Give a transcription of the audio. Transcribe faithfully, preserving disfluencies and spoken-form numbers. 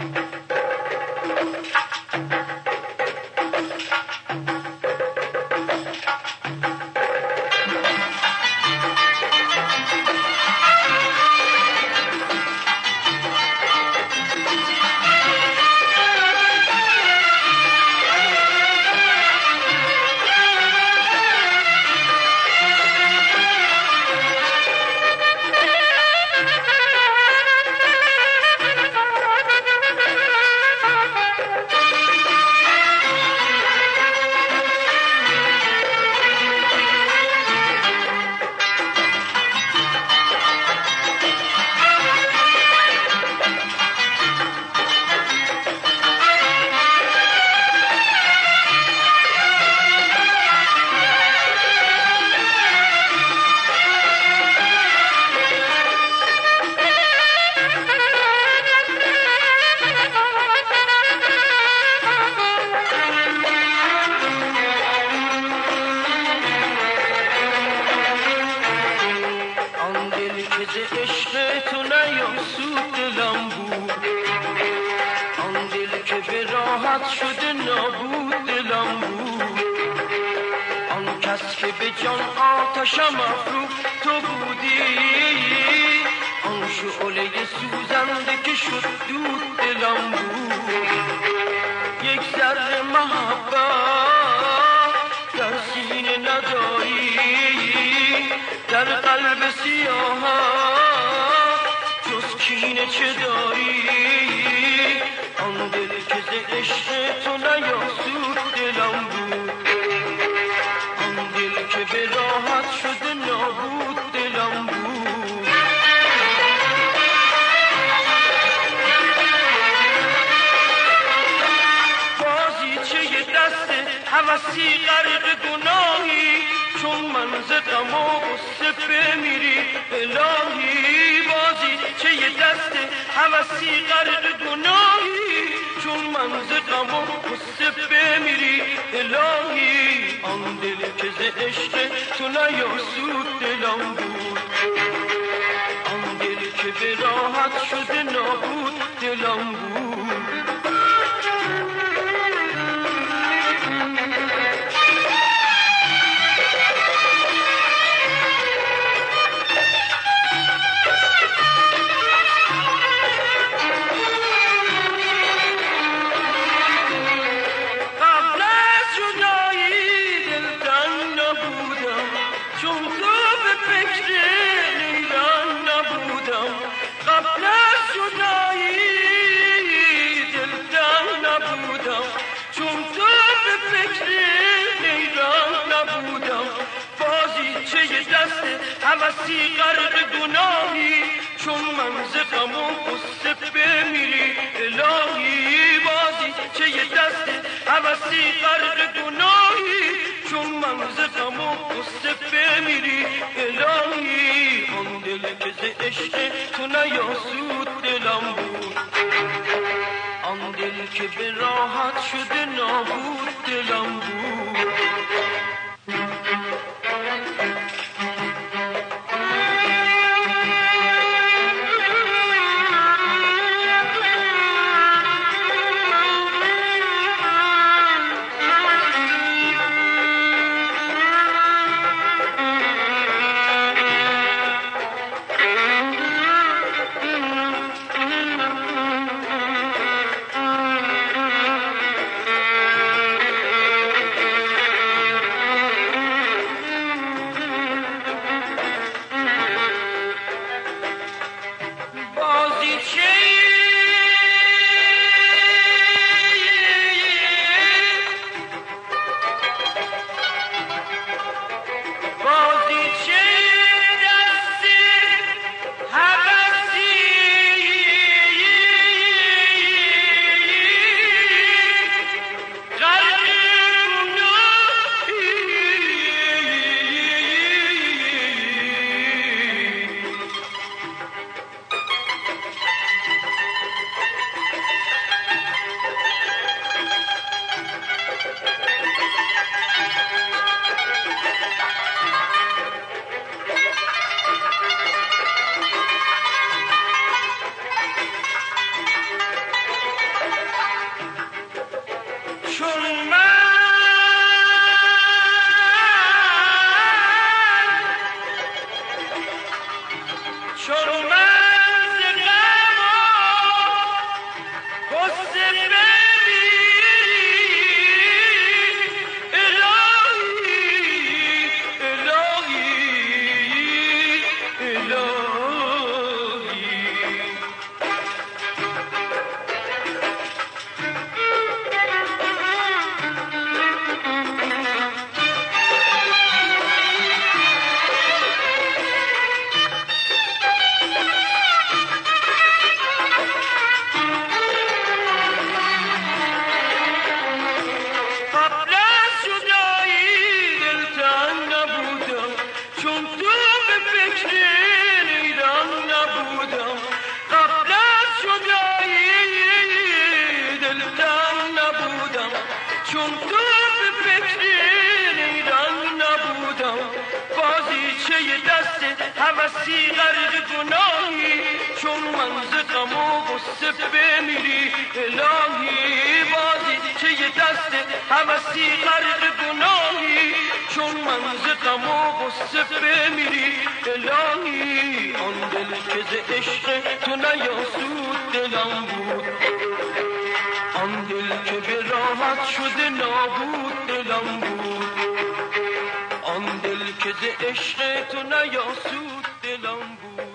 شده نابود دلم بود. آن کس که به جان آتشم افروخت تو بودی، آن شعله سوزنده که شد دود دلم بود. یک ذره محبت در سینه نداری، در قلب سیاهت جز کینه چه داری؟ آن دل که ز عشق تو نیاسود دلم بود، آن دل که به راحت شده نابود دلم بود. بازیچه دست هوسی غرق گناهی، چون من ز غم و غصه بمیری الهی. بازیچه دست هوسی غرق گناهی، چون من ز غم و غصه بمیری الهی. آن دل که ز عشق تو نیاسود دلم بود، آن دل که به راحت شده نابود دلم بود. هوسی غرق گناهی، چون من ز غم و غصه بمیری الهی. بازی چه دست هوسی غرق گناهی، چون من ز غم و غصه بمیری الهی. آن دل که ز عشق تو نیاسود دلم بود، آن دل که به راحت شده نابود دلم بود. هوسی غرق گناهی چون من ز غم و غصه بمیری الهی بازی چه یه دست هوسی غرق گناهی چون من ز غم و غصه بمیری الهی آن دل که ز عشق تو نیاسود دلم بود آن دل که به راحت شده نابود دلم بود آن دل که ز عشق تو نیاسود دلم بود